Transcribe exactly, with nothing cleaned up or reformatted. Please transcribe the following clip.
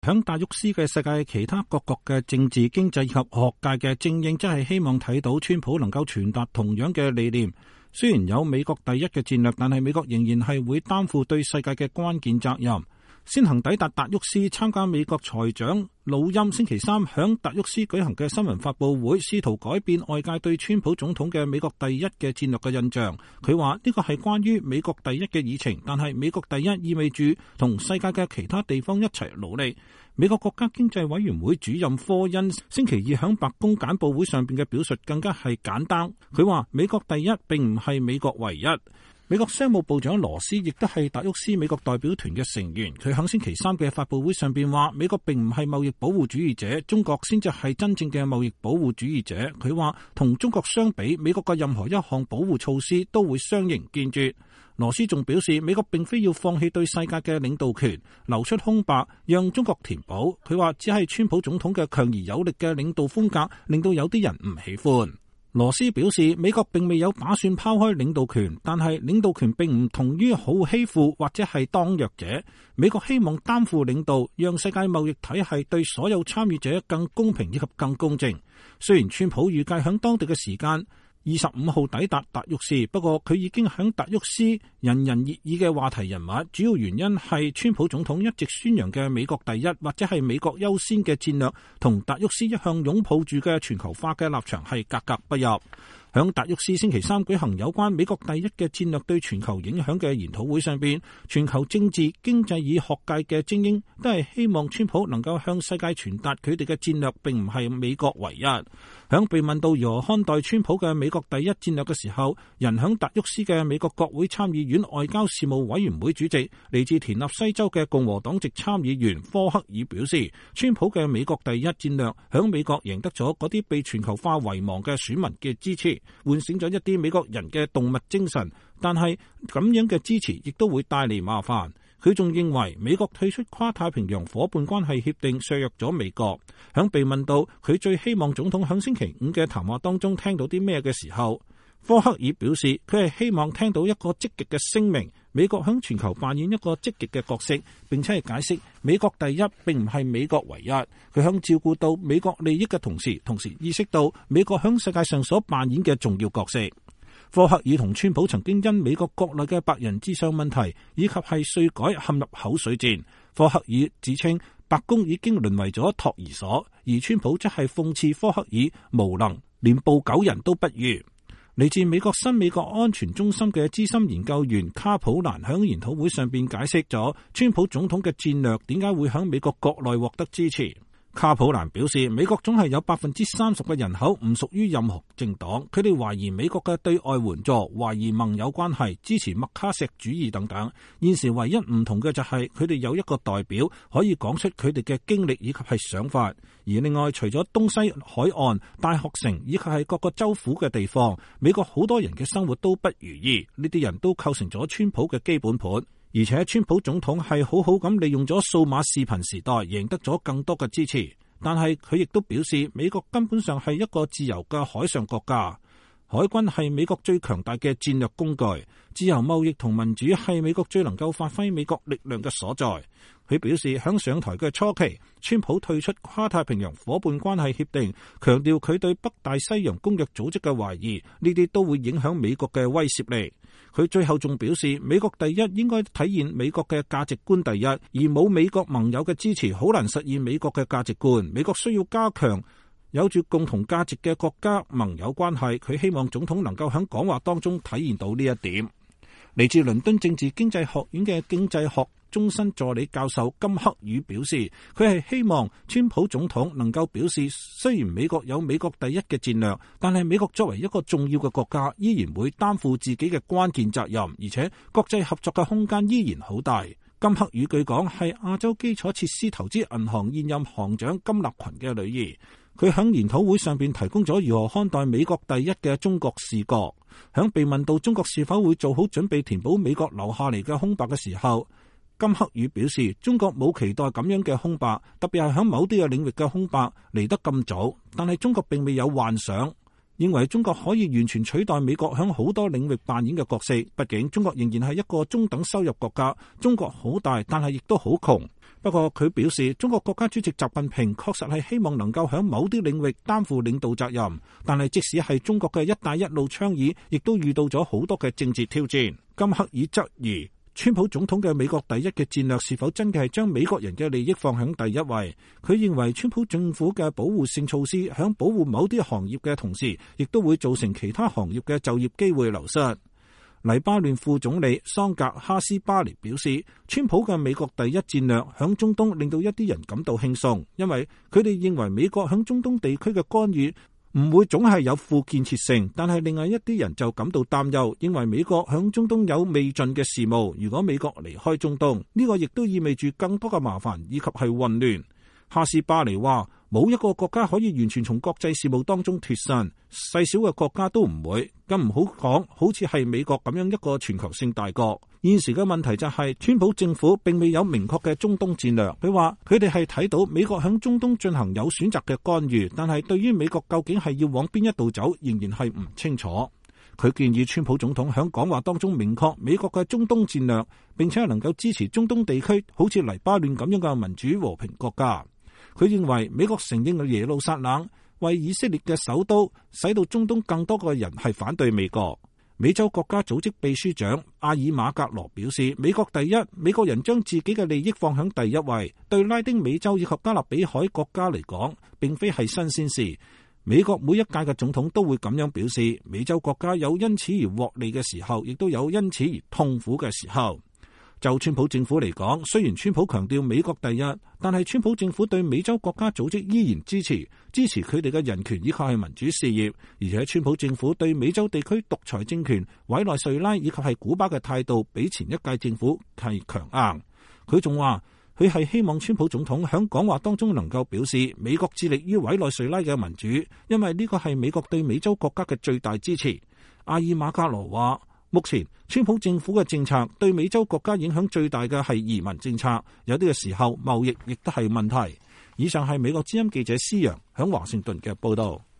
響達沃斯嘅世界其他各國嘅政治、經濟以及學界嘅精英，真係希望睇到川普能夠傳達同樣嘅理念。雖然有美國第一嘅戰略，但係美國仍然係會擔負對世界嘅關鍵責任。先行抵達達沃斯參加美國財長魯欽星期三響達沃斯舉行嘅新聞發佈會，試圖改變外界對川普總統嘅美國第一嘅戰略嘅印象。佢話呢個係關於美國第一嘅議程，但係美國第一意味住同世界嘅其他地方一齊努力。美國國家經濟委員會主任科恩星期二響白宮簡報會上邊嘅表述更加係簡單。佢話美國第一並唔係美國唯一。美國商務部長羅斯亦都係達沃斯美國代表團嘅成員，佢響星期三嘅發佈會上邊話，美國並唔係貿易保護主義者，中國先至係真正嘅貿易保護主義者。佢話同中國相比，美國嘅任何一項保護措施都會相形見絀。羅斯仲表示，美國並非要放棄對世界嘅領導權，留出空白讓中國填補。佢話只係川普總統嘅強而有力嘅領導風格令到有啲人唔喜歡。羅斯表示，美國並未有打算拋開領導權，但係領導權並唔同於好欺負或者係當弱者。美國希望擔負領導，讓世界貿易體系對所有參與者更公平以及更公正。雖然川普預計響當地嘅時間二十五號抵達達沃斯，不過佢已經響達沃斯人人熱議嘅話題人物，主要原因係川普總統一直宣揚嘅美國第一或者係美國優先嘅戰略，同達沃斯一向擁抱住嘅全球化嘅立場係格格不入。響達沃斯星期三舉行有關美國第一嘅戰略對全球影響嘅研討會上邊，全球政治、經濟與學界嘅精英都係希望川普能夠向世界傳達佢哋嘅戰略並唔係美國唯一。響被問到如何看待川普嘅美國第一戰略嘅時候，人響達沃斯嘅美國國會參議院外交事務委員會主席嚟自田納西州嘅共和黨籍參議員科克爾表示，川普嘅美國第一戰略響美國贏得咗嗰啲被全球化遺忘嘅選民嘅支持，喚醒咗一啲美國人嘅動物精神，但係咁樣嘅支持亦都會帶嚟麻煩。佢仲認為美國退出跨太平洋夥伴關係協定削弱咗美國。響被問到佢最希望總統響星期五嘅談話當中聽到啲咩嘅時候，科克爾表示佢係希望聽到一個積極嘅聲明，美國響全球扮演一個積極嘅角色，並且係解釋美國第一並唔係美國唯一。佢響照顧到美國利益嘅同時，同時意識到美國響世界上所扮演嘅重要角色。科克爾同川普曾經因美國國內嘅白人至上問題以及係稅改陷入口水戰。科克爾指稱白宮已經淪為咗托兒所，而川普則係諷刺科克爾無能，連捕狗人都不如。嚟自美國新美國安全中心嘅資深研究員卡普蘭響研討會上邊解釋咗川普總統嘅戰略點解會響美國國內獲得支持。卡普蘭表示，美國總係有百分之三十嘅人口唔屬於任何政黨，佢哋懷疑美國嘅對外援助，懷疑盟友關係，支持麥卡錫主義等等。現時唯一唔同嘅就係佢哋有一個代表可以講出佢哋嘅經歷以及係想法。而另外，除咗東西海岸、大學城以及係各個州府嘅地方，美國好多人嘅生活都不如意，呢啲人都構成咗川普嘅基本盤。而且川普總統係好好咁利用咗數碼視頻時代，贏得咗更多嘅支持。但係佢亦都表示，美國根本上係一個自由嘅海上國家，海軍係美國最強大嘅戰略工具，自由貿易同民主係美國最能夠發揮美國力量嘅所在。佢表示，響上台嘅初期，川普退出跨太平洋夥伴關係協定，強調佢對北大西洋公約組織嘅懷疑，呢啲都會影響美國嘅威懾力。佢最後仲表示，美國第一應該體現美國嘅價值觀第一，而冇美國盟友嘅支持，好難實現美國嘅價值觀。美國需要加強有住共同價值嘅國家盟友關係。佢希望總統能夠喺講話當中體現到呢一點。嚟自倫敦政治經濟學院嘅經濟學終身助理教授金克宇表示，佢係希望川普總統能夠表示，雖然美國有美國第一嘅戰略，但係美國作為一個重要嘅國家，依然會擔負自己嘅關鍵責任，而且國際合作嘅空間依然好大。金克宇據講係亞洲基礎設施投資銀行現任行長金立群嘅女兒。佢喺研討會上邊提供咗如何看待美國第一嘅中國視角。響被問到中國是否會做好準備填補美國留下嚟嘅空白嘅時候，金克宇表示，中國冇期待咁樣嘅空白，特別係喺某啲嘅領域嘅空白嚟得咁早，但係中國並未有幻想， 認為中國可以完全取代美國響好多領域扮演嘅角色，畢竟中國仍然係一個中等收入國家，中國好大，但係亦都好窮。不過佢表示，中國國家主席習近平確實係希望能夠響某啲領域擔負領導責任，但係即使係中國嘅一帶一路倡議，亦都遇到咗好多嘅政治挑戰。金克爾質疑川普總統嘅美國第一嘅戰略是否真嘅係將美國人嘅利益放喺第一位。佢認為川普政府嘅保護性措施響保護某啲行業嘅同時，亦都會造成其他行業嘅就業機會流失。黎巴嫩副總理桑格哈斯巴尼表示，川普嘅美國第一戰略響中東令到一啲人感到輕鬆，因為佢哋認為美國響中東地區嘅干預唔會總係有負建設性，但係另外一啲人就感到擔憂，認為美國響中東有未盡嘅事務。如果美國離開中東，呢個亦都意味住更多嘅麻煩以及係混亂。哈斯巴尼話，冇一個國家可以完全從國際事務當中脫身，細小嘅國家都唔會，更唔好講好似係美國咁樣一個全球性大國。現時嘅問題就係，川普政府並未有明確嘅中東戰略。佢話佢哋係睇到美國響中東進行有選擇嘅干預，但係對於美國究竟係要往邊一度走，仍然係唔清楚。佢建議川普總統響講話當中明確美國嘅中東戰略，並且係能夠支持中東地區好似黎巴嫩咁樣嘅民主和平國家。佢認為美國承認耶路撒冷為以色列嘅首都，使到中東更多嘅人係反對美國。美洲國家組織秘書長阿爾馬格羅表示，美國第一，美國人將自己嘅利益放響第一位，對拉丁美洲以及加勒比海國家嚟講，並非係新鮮事。美國每一屆嘅總統都會咁樣表示，美洲國家有因此而獲利嘅時候，亦都有因此而痛苦嘅時候。就川普政府嚟講，雖然川普強調美國第一，但係川普政府對美洲國家組織依然支持，支持佢哋嘅人權以及係民主事業。而且川普政府對美洲地區獨裁政權委內瑞拉以及係古巴嘅態度，比前一屆政府係強硬。佢仲話，佢係希望川普總統響講話當中能夠表示，美國致力於委內瑞拉嘅民主，因為呢個係美國對美洲國家嘅最大支持。阿爾馬加羅話，目前川普政府嘅政策對美洲國家影響最大嘅係移民政策，有啲嘅時候貿易亦都係問題。以上係美國之音記者施洋響華盛頓嘅報道。